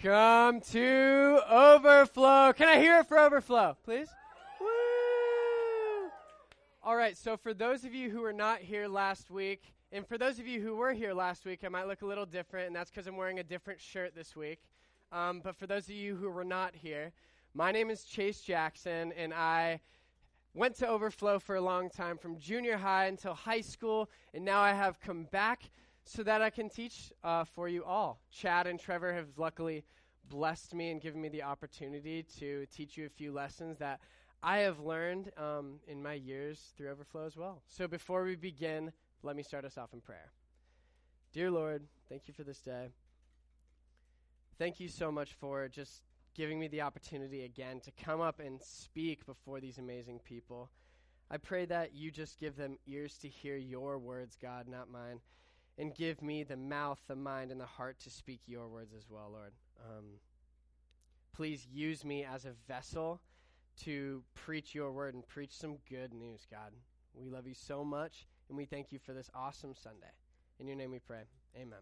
Welcome to Overflow. Can I hear it for Overflow, please? Woo! All right, so for those of you who were not here last week, and for those of you who were here last week, I might look a little different, and that's because I'm wearing a different shirt this week. But for those of you who were not here, my name is Chase Jackson, and I went to Overflow for a long time, from junior high until high school, and now I have come back so that I can teach for you all. Chad and Trevor have luckily blessed me and given me the opportunity to teach you a few lessons that I have learned in my years through Overflow as well. So before we begin, let me start us off in prayer. Dear Lord, thank you for this day. Thank you so much for just giving me the opportunity again to come up and speak before these amazing people. I pray that you just give them ears to hear your words, God, not mine. And give me the mouth, the mind, and the heart to speak your words as well, Lord. Please use me as a vessel to preach your word and preach some good news, God. We love you so much, and we thank you for this awesome Sunday. In your name we pray. Amen.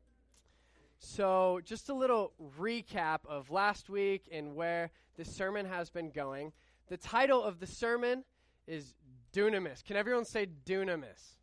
So just a little recap of last week and where the sermon has been going. The title of the sermon is Dunamis. Can everyone say Dunamis?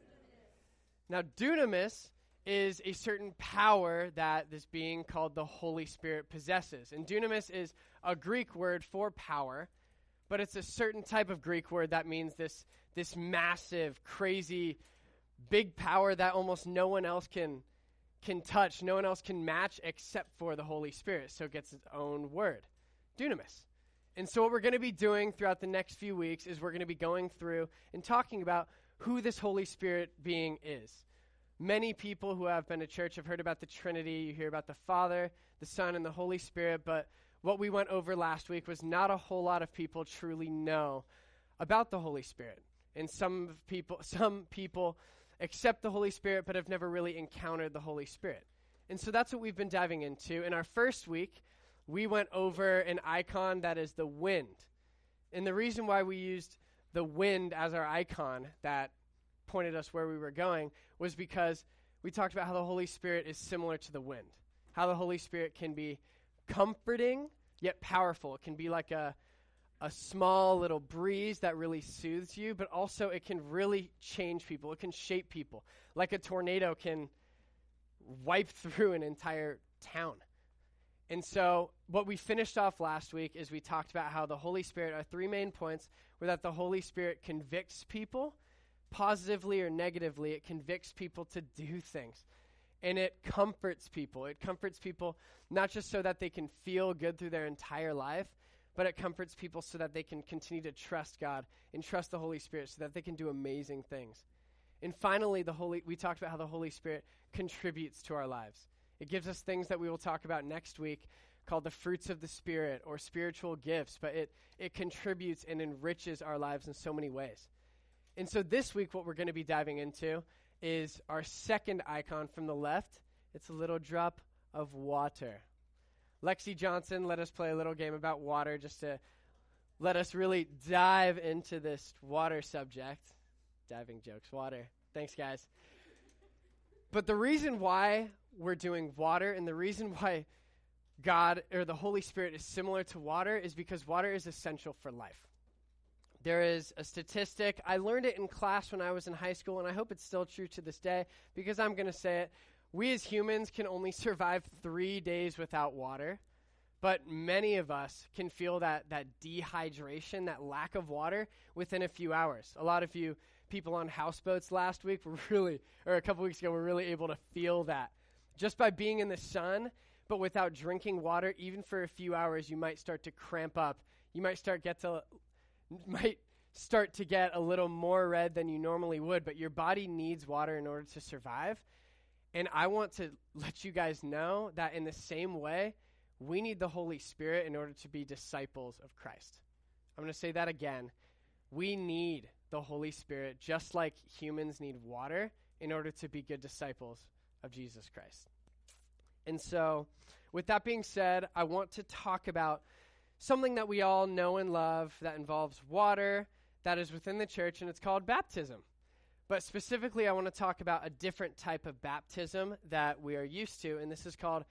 Now, dunamis is a certain power that this being called the Holy Spirit possesses. And dunamis is a Greek word for power, but it's a certain type of Greek word that means this massive, crazy, big power that almost no one else can touch, no one else can match except for the Holy Spirit. So it gets its own word, dunamis. And so what we're going to be doing throughout the next few weeks is we're going to be going through and talking about who this Holy Spirit being is. Many people who have been to church have heard about the Trinity. You hear about the Father, the Son, and the Holy Spirit, but what we went over last week was not a whole lot of people truly know about the Holy Spirit. And some people accept the Holy Spirit but have never really encountered the Holy Spirit. And so that's what we've been diving into. In our first week, we went over an icon that is the wind. And the reason why we used the wind as our icon that pointed us where we were going was because we talked about how the Holy Spirit is similar to the wind. How the Holy Spirit can be comforting yet powerful. It can be like a small little breeze that really soothes you, but also it can really change people. It can shape people. Like a tornado can wipe through an entire town. And so what we finished off last week is we talked about how the Holy Spirit, our three main points, were that the Holy Spirit convicts people, positively or negatively. It convicts people to do things. And it comforts people. It comforts people not just so that they can feel good through their entire life, but it comforts people so that they can continue to trust God and trust the Holy Spirit so that they can do amazing things. And finally, we talked about how the Holy Spirit contributes to our lives. It gives us things that we will talk about next week called the fruits of the Spirit or spiritual gifts, but it contributes and enriches our lives in so many ways. And so this week what we're going to be diving into is our second icon from the left. It's a little drop of water. Lexi Johnson let us play a little game about water just to let us really dive into this water subject. Diving jokes, water. Thanks, guys. But the reason why we're doing water and the reason why God or the Holy Spirit is similar to water is because water is essential for life. There is a statistic. I learned it in class when I was in high school, and I hope it's still true to this day because I'm going to say it. We as humans can only survive 3 days without water, but many of us can feel that dehydration, that lack of water within a few hours. A lot of you people on houseboats last week or a couple weeks ago, were really able to feel that. Just by being in the sun, but without drinking water, even for a few hours, you might start to cramp up. You might start to get a little more red than you normally would, but your body needs water in order to survive. And I want to let you guys know that in the same way, we need the Holy Spirit in order to be disciples of Christ. I'm going to say that again. We need the Holy Spirit just like humans need water in order to be good disciples of Jesus Christ. And so, with that being said, I want to talk about something that we all know and love that involves water, that is within the church, and it's called baptism. But specifically, I want to talk about a different type of baptism that we are used to, and this is called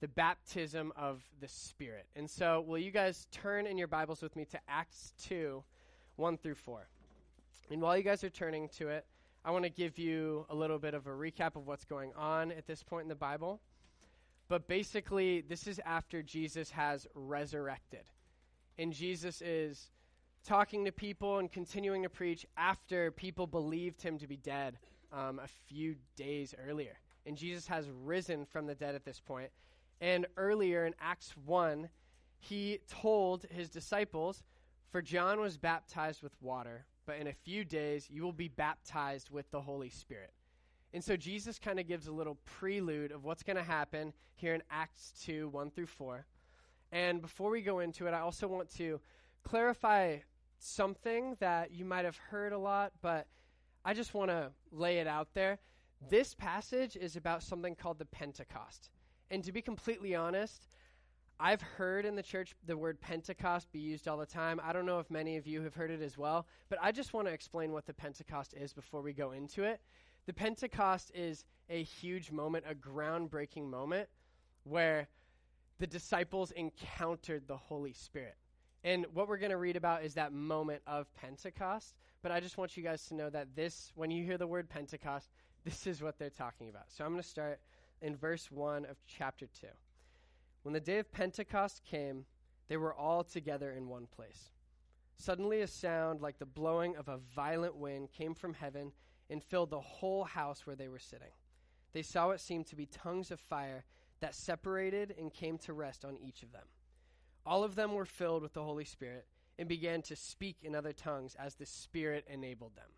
the baptism of the Spirit. And so will you guys turn in your Bibles with me to Acts 2, 1 through 4. And while you guys are turning to it, I want to give you a little bit of a recap of what's going on at this point in the Bible. But basically, this is after Jesus has resurrected. And Jesus is talking to people and continuing to preach after people believed him to be dead a few days earlier. And Jesus has risen from the dead at this point. And earlier in Acts 1, he told his disciples, "For John was baptized with water, but in a few days you will be baptized with the Holy Spirit." And so Jesus kind of gives a little prelude of what's going to happen here in Acts 2, 1 through 4. And before we go into it, I also want to clarify something that you might have heard a lot, but I just want to lay it out there. This passage is about something called the Pentecost. And to be completely honest, I've heard in the church the word Pentecost be used all the time. I don't know if many of you have heard it as well, but I just want to explain what the Pentecost is before we go into it. The Pentecost is a huge moment, a groundbreaking moment where the disciples encountered the Holy Spirit. And what we're going to read about is that moment of Pentecost. But I just want you guys to know that when you hear the word Pentecost, this is what they're talking about. So I'm going to start in verse 1 of chapter 2. When the day of Pentecost came, they were all together in one place. Suddenly a sound like the blowing of a violent wind came from heaven and filled the whole house where they were sitting. They saw what seemed to be tongues of fire that separated and came to rest on each of them. All of them were filled with the Holy Spirit and began to speak in other tongues as the Spirit enabled them.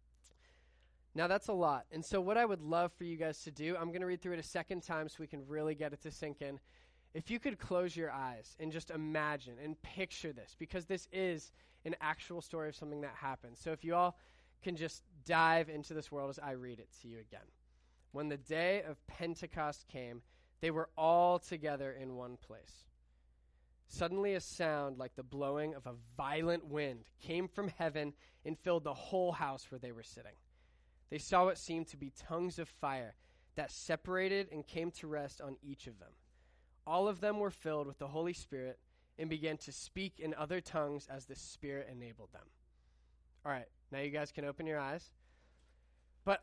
Now that's a lot. And so what I would love for you guys to do, I'm going to read through it a second time so we can really get it to sink in. If you could close your eyes and just imagine and picture this, because this is an actual story of something that happened. So if you all can just dive into this world as I read it to you again. When the day of Pentecost came, they were all together in one place. Suddenly a sound like the blowing of a violent wind came from heaven and filled the whole house where they were sitting. They saw what seemed to be tongues of fire that separated and came to rest on each of them. All of them were filled with the Holy Spirit and began to speak in other tongues as the Spirit enabled them. All right, now you guys can open your eyes. But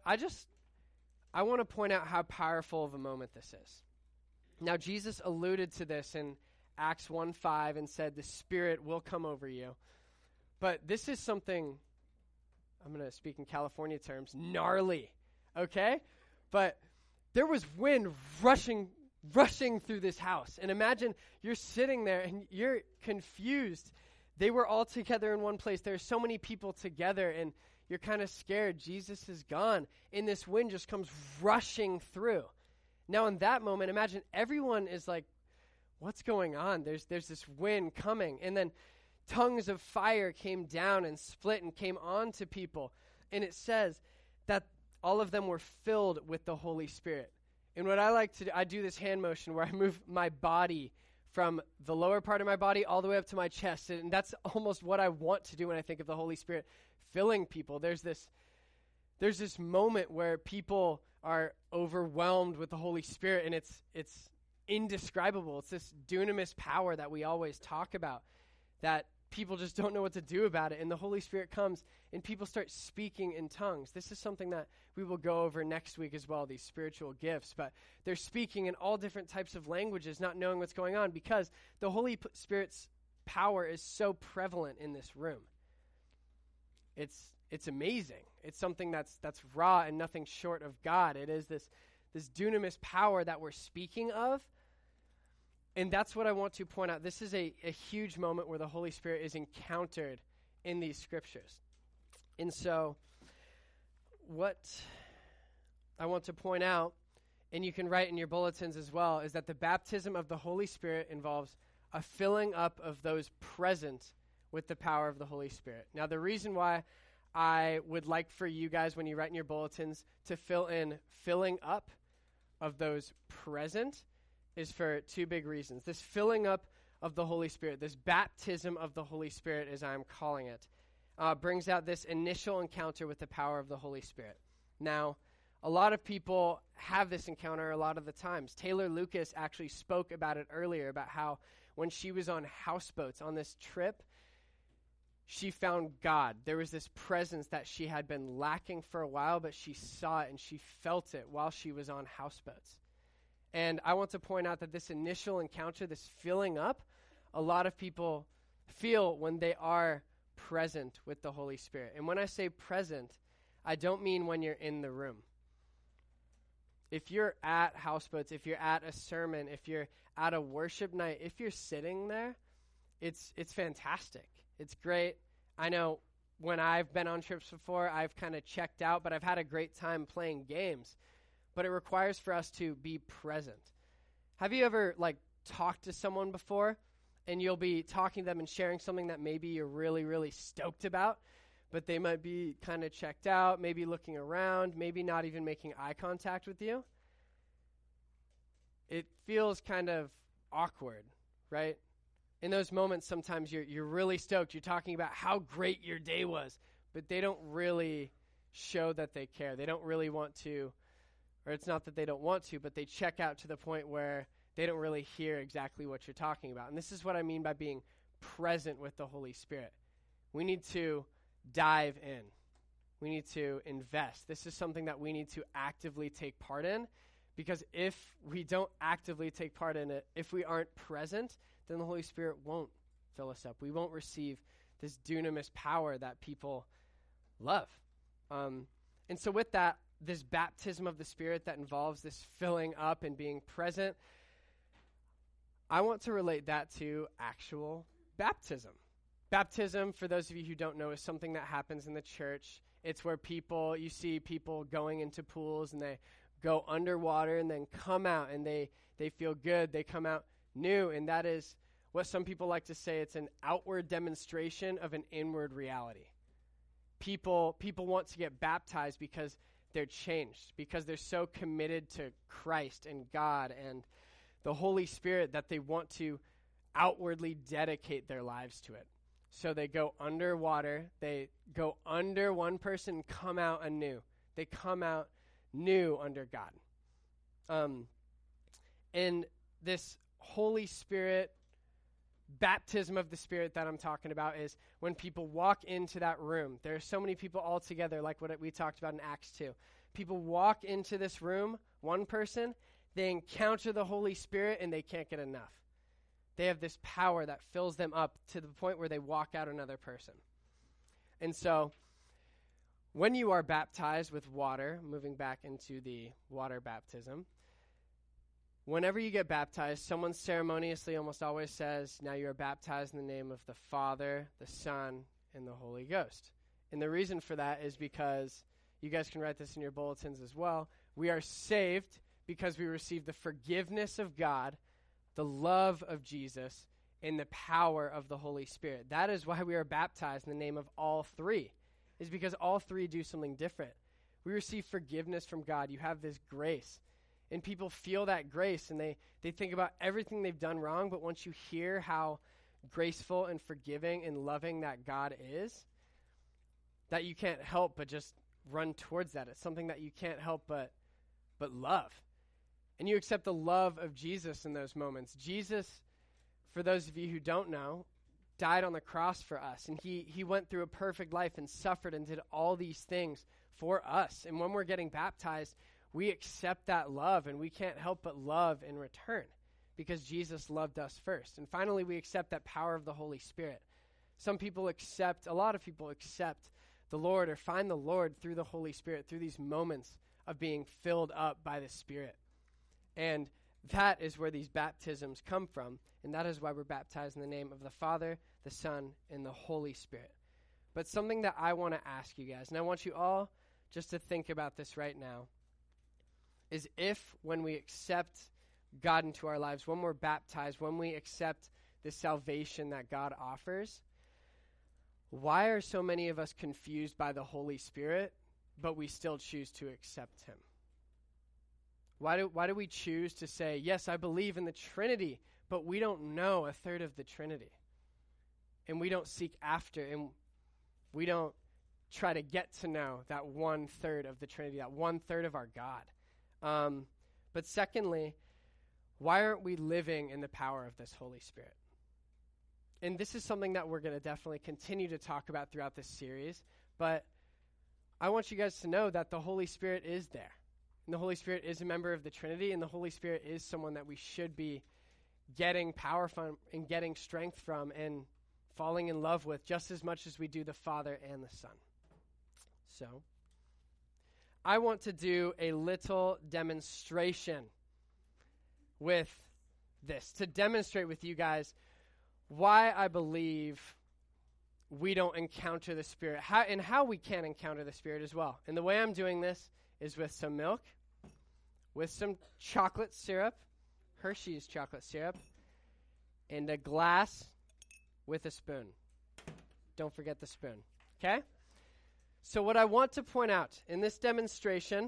I want to point out how powerful of a moment this is. Now, Jesus alluded to this in Acts 1:5 and said, "The Spirit will come over you." But this is something, I'm going to speak in California terms, gnarly, okay? But there was wind rushing through this house. And imagine you're sitting there and you're confused. They were all together in one place. There are so many people together and you're kind of scared. Jesus is gone. And this wind just comes rushing through. Now in that moment, imagine everyone is like, what's going on? There's this wind coming. And then tongues of fire came down and split and came onto people. And it says that all of them were filled with the Holy Spirit. And what I like to do, I do this hand motion where I move my body from the lower part of my body all the way up to my chest. And that's almost what I want to do when I think of the Holy Spirit filling people. There's this moment where people are overwhelmed with the Holy Spirit, and it's indescribable. It's this dunamis power that we always talk about, that people just don't know what to do about it. And the Holy Spirit comes and people start speaking in tongues. This is something that we will go over next week as well, these spiritual gifts. But they're speaking in all different types of languages, not knowing what's going on, because the Holy Spirit's power is so prevalent in this room. It's amazing. It's something that's raw and nothing short of God. It is this dunamis power that we're speaking of. And that's what I want to point out. This is a huge moment where the Holy Spirit is encountered in these scriptures. And so what I want to point out, and you can write in your bulletins as well, is that the baptism of the Holy Spirit involves a filling up of those present with the power of the Holy Spirit. Now, the reason why I would like for you guys, when you write in your bulletins, to fill in filling up of those present is for two big reasons. This filling up of the Holy Spirit, this baptism of the Holy Spirit, as I'm calling it, brings out this initial encounter with the power of the Holy Spirit. Now, a lot of people have this encounter a lot of the times. Taylor Lucas actually spoke about it earlier, about how when she was on houseboats on this trip, she found God. There was this presence that she had been lacking for a while, but she saw it and she felt it while she was on houseboats. And I want to point out that this initial encounter, this filling up, a lot of people feel when they are present with the Holy Spirit. And when I say present, I don't mean when you're in the room. If you're at houseboats, if you're at a sermon, if you're at a worship night, if you're sitting there, it's fantastic. It's great. I know when I've been on trips before, I've kind of checked out, but I've had a great time playing games. But it requires for us to be present. Have you ever, talked to someone before, and you'll be talking to them and sharing something that maybe you're really, really stoked about, but they might be kind of checked out, maybe looking around, maybe not even making eye contact with you? It feels kind of awkward, right? In those moments, sometimes you're really stoked. You're talking about how great your day was, but they don't really show that they care. They don't really want to, or it's not that they don't want to, but they check out to the point where they don't really hear exactly what you're talking about. And this is what I mean by being present with the Holy Spirit. We need to dive in. We need to invest. This is something that we need to actively take part in, because if we don't actively take part in it, if we aren't present, then the Holy Spirit won't fill us up. We won't receive this dunamis power that people love. And so with that, this baptism of the Spirit that involves this filling up and being present, I want to relate that to actual baptism. Baptism, for those of you who don't know, is something that happens in the church. It's where you see people going into pools and they go underwater and then come out and they feel good. They come out new, and that is what some people like to say. It's an outward demonstration of an inward reality. People want to get baptized because they're changed, because they're so committed to Christ and God and the Holy Spirit that they want to outwardly dedicate their lives to it. So they go underwater, they go under one person, come out anew. They come out new under God. And this Holy Spirit, baptism of the Spirit that I'm talking about, is when people walk into that room. There are so many people all together, like what we talked about in Acts 2. People walk into this room, one person, they encounter the Holy Spirit, and they can't get enough. They have this power that fills them up to the point where they walk out another person. And so when you are baptized with water, moving back into the water baptism, whenever you get baptized, someone ceremoniously almost always says, now you are baptized in the name of the Father, the Son, and the Holy Ghost. And the reason for that is because, you guys can write this in your bulletins as well, we are saved because we receive the forgiveness of God, the love of Jesus, and the power of the Holy Spirit. That is why we are baptized in the name of all three, is because all three do something different. We receive forgiveness from God. You have this grace. And people feel that grace, and they think about everything they've done wrong, but once you hear how graceful and forgiving and loving that God is, that you can't help but just run towards that. It's something that you can't help but love. And you accept the love of Jesus in those moments. Jesus, for those of you who don't know, died on the cross for us, and he went through a perfect life and suffered and did all these things for us. And when we're getting baptized, we accept that love, and we can't help but love in return because Jesus loved us first. And finally, we accept that power of the Holy Spirit. A lot of people accept the Lord or find the Lord through the Holy Spirit, through these moments of being filled up by the Spirit. And that is where these baptisms come from, and that is why we're baptized in the name of the Father, the Son, and the Holy Spirit. But something that I want to ask you guys, and I want you all just to think about this right now, is if when we accept God into our lives, when we're baptized, when we accept the salvation that God offers, why are so many of us confused by the Holy Spirit, but we still choose to accept him? Why do we choose to say, yes, I believe in the Trinity, but we don't know a third of the Trinity? And we don't seek after, and we don't try to get to know that 1/3 of the Trinity, that 1/3 of our God. But secondly, why aren't we living in the power of this Holy Spirit? And this is something that we're going to definitely continue to talk about throughout this series. But I want you guys to know that the Holy Spirit is there. And the Holy Spirit is a member of the Trinity, and the Holy Spirit is someone that we should be getting power from and getting strength from and falling in love with just as much as we do the Father and the Son. So, I want to do a little demonstration with this, to demonstrate with you guys why I believe we don't encounter the Spirit, how we can encounter the Spirit as well. And the way I'm doing this is with some milk, with some chocolate syrup, Hershey's chocolate syrup, and a glass with a spoon. Don't forget the spoon, okay? So what I want to point out in this demonstration,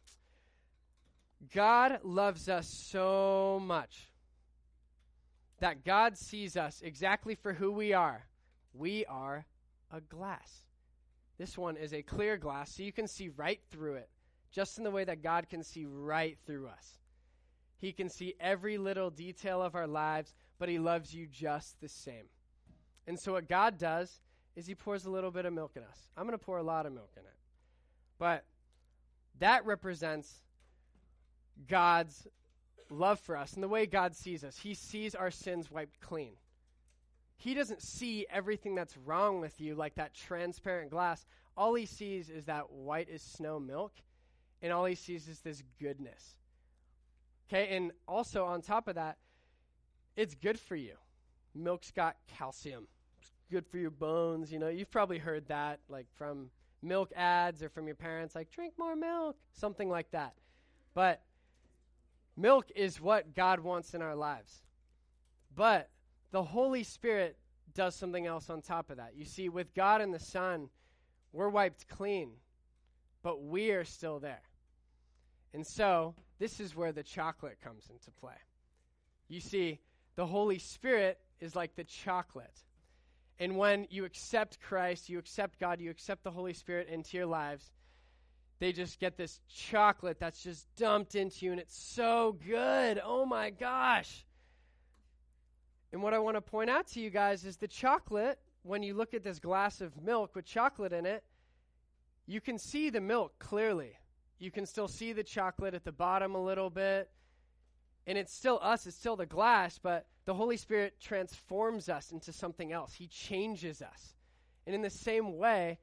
God loves us so much that God sees us exactly for who we are. We are a glass. This one is a clear glass, so you can see right through it, just in the way that God can see right through us. He can see every little detail of our lives, but he loves you just the same. And so what God does is he pours a little bit of milk in us. I'm going to pour a lot of milk in it. But that represents God's love for us and the way God sees us. He sees our sins wiped clean. He doesn't see everything that's wrong with you like that transparent glass. All he sees is that white as snow milk, and all he sees is this goodness. Okay, and also on top of that, it's good for you. Milk's got calcium. It's good for your bones. You know, you've probably heard that, like from milk ads or from your parents, like, drink more milk, something like that. But milk is what God wants in our lives. But the Holy Spirit does something else on top of that. You see, with God and the Son, we're wiped clean, but we are still there. And so, this is where the chocolate comes into play. You see, the Holy Spirit is like the chocolate. And when you accept Christ, you accept God, you accept the Holy Spirit into your lives, they just get this chocolate that's just dumped into you, and it's so good. Oh my gosh. And what I want to point out to you guys is the chocolate, when you look at this glass of milk with chocolate in it, you can see the milk clearly. You can still see the chocolate at the bottom a little bit. And it's still us, it's still the glass, but the Holy Spirit transforms us into something else. He changes us. And in the same way,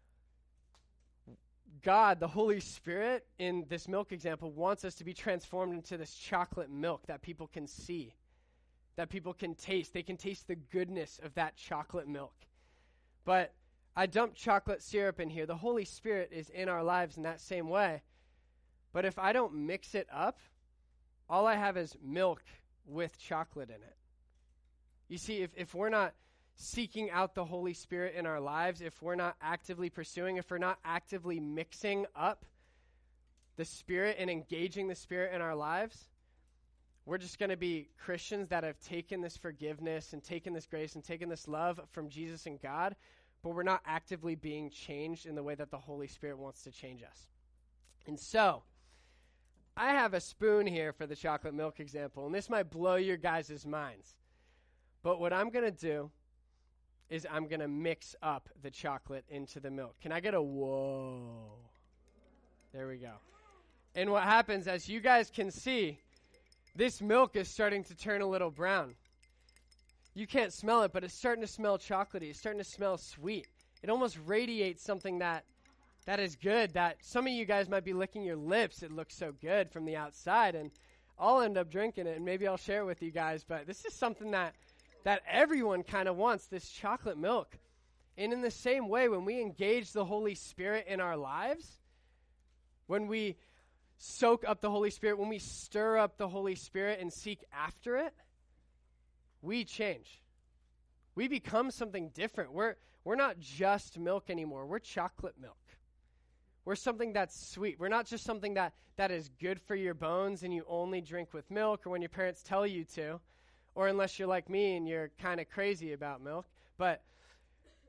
God, the Holy Spirit, in this milk example, wants us to be transformed into this chocolate milk that people can see, that people can taste. They can taste the goodness of that chocolate milk. But I dumped chocolate syrup in here. The Holy Spirit is in our lives in that same way. But if I don't mix it up, all I have is milk with chocolate in it. You see, if we're not seeking out the Holy Spirit in our lives, if we're not actively pursuing, if we're not actively mixing up the Spirit and engaging the Spirit in our lives, we're just going to be Christians that have taken this forgiveness and taken this grace and taken this love from Jesus and God, but we're not actively being changed in the way that the Holy Spirit wants to change us. And so, I have a spoon here for the chocolate milk example, and this might blow your guys' minds. But what I'm going to do is I'm going to mix up the chocolate into the milk. Can I get a whoa? There we go. And what happens, as you guys can see, this milk is starting to turn a little brown. You can't smell it, but it's starting to smell chocolatey. It's starting to smell sweet. It almost radiates something that is good, that some of you guys might be licking your lips. It looks so good from the outside, and I'll end up drinking it, and maybe I'll share it with you guys, but this is something that everyone kind of wants, this chocolate milk. And in the same way, when we engage the Holy Spirit in our lives, when we soak up the Holy Spirit, when we stir up the Holy Spirit and seek after it, we change. We become something different. We're not just milk anymore. We're chocolate milk. We're something that's sweet. We're not just something that is good for your bones and you only drink with milk or when your parents tell you to, or unless you're like me and you're kind of crazy about milk. But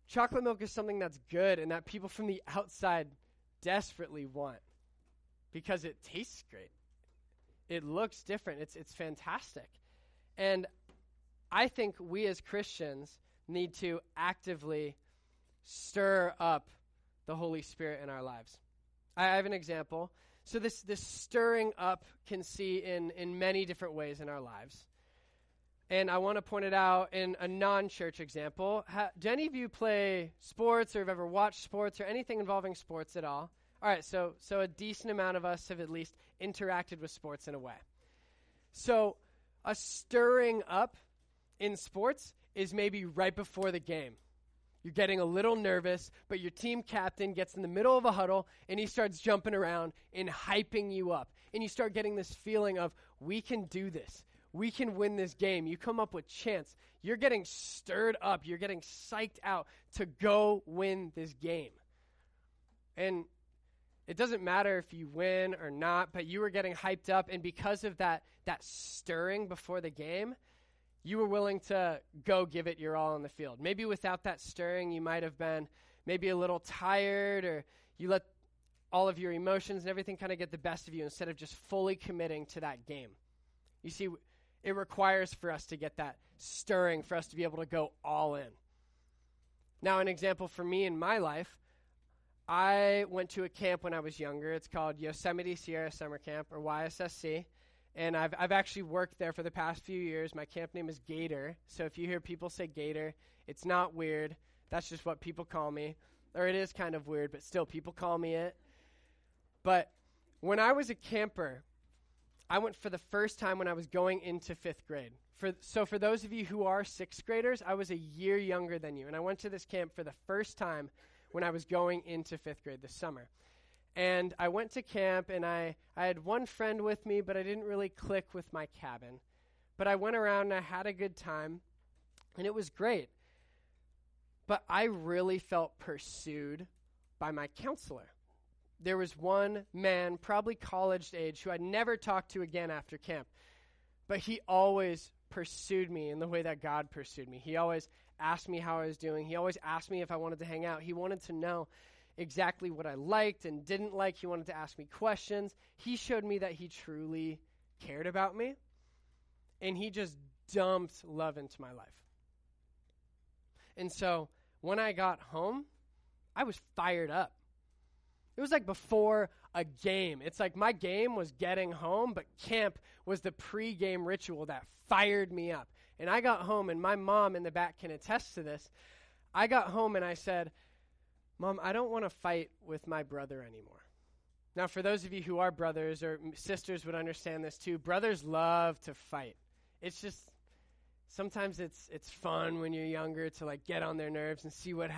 chocolate milk is something that's good and that people from the outside desperately want because it tastes great. It looks different. It's fantastic. And I think we as Christians need to actively stir up the Holy Spirit in our lives. I have an example. So this stirring up can see in many different ways in our lives. And I want to point it out in a non-church example. Do any of you play sports or have ever watched sports or anything involving sports at all? All right, so a decent amount of us have at least interacted with sports in a way. So a stirring up in sports is maybe right before the game. You're getting a little nervous, but your team captain gets in the middle of a huddle, and he starts jumping around and hyping you up. And you start getting this feeling of, we can do this. We can win this game. You come up with chance. You're getting stirred up. You're getting psyched out to go win this game. And it doesn't matter if you win or not, but you were getting hyped up, and because of that stirring before the game, you were willing to go give it your all on the field. Maybe without that stirring, you might have been maybe a little tired, or you let all of your emotions and everything kind of get the best of you instead of just fully committing to that game. You see, it requires for us to get that stirring for us to be able to go all in. Now, an example for me in my life, I went to a camp when I was younger. It's called Yosemite Sierra Summer Camp, or YSSC. And I've actually worked there for the past few years. My camp name is Gator. So if you hear people say Gator, it's not weird. That's just what people call me. Or it is kind of weird, but still people call me it. But when I was a camper, I went for the first time when I was going into 5th grade. So for those of you who are 6th graders, I was a year younger than you. And I went to this camp for the first time when I was going into 5th grade this summer. And I went to camp, and I had one friend with me, but I didn't really click with my cabin. But I went around, and I had a good time, and it was great. But I really felt pursued by my counselor. There was one man, probably college age, who I'd never talked to again after camp. But he always pursued me in the way that God pursued me. He always asked me how I was doing. He always asked me if I wanted to hang out. He wanted to know exactly what I liked and didn't like. He wanted to ask me questions. He showed me that he truly cared about me. And he just dumped love into my life. And so when I got home, I was fired up. It was like before a game. It's like my game was getting home, but camp was the pre-game ritual that fired me up. And I got home, and my mom in the back can attest to this. I got home, and I said, Mom, I don't want to fight with my brother anymore. Now, for those of you who are brothers or sisters would understand this too, brothers love to fight. It's just, sometimes it's fun when you're younger to like get on their nerves and see what